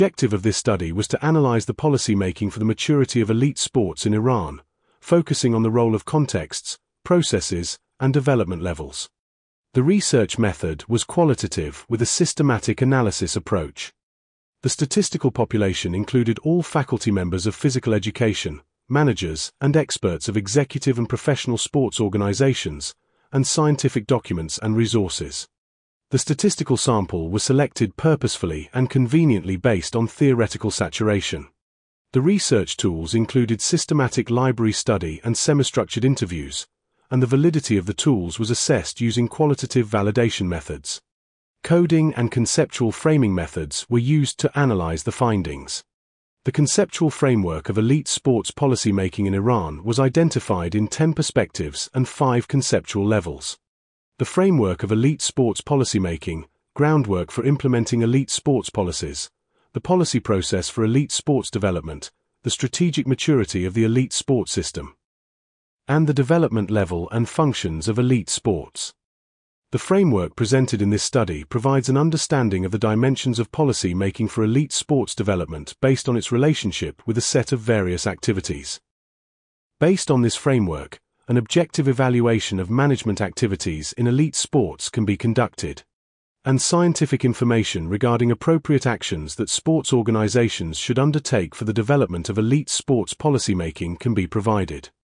The objective of this study was to analyze the policy making for the maturity of elite sports in Iran, focusing on the role of contexts, processes, and development levels. The research method was qualitative with a systematic analysis approach. The statistical population included all faculty members of physical education, managers, and experts of executive and professional sports organizations, and scientific documents and resources. The statistical sample was selected purposefully and conveniently based on theoretical saturation. The research tools included systematic library study and semi-structured interviews, and the validity of the tools was assessed using qualitative validation methods. Coding and conceptual framing methods were used to analyze the findings. The conceptual framework of elite sports policymaking in Iran was identified in 10 perspectives and 5 conceptual levels. The framework of elite sports policymaking, groundwork for implementing elite sports policies, the policy process for elite sports development, the strategic maturity of the elite sports system, and the development level and functions of elite sports. The framework presented in this study provides an understanding of the dimensions of policy making for elite sports development based on its relationship with a set of various activities. Based on this framework, an objective evaluation of management activities in elite sports can be conducted, and scientific information regarding appropriate actions that sports organizations should undertake for the development of elite sports policymaking can be provided.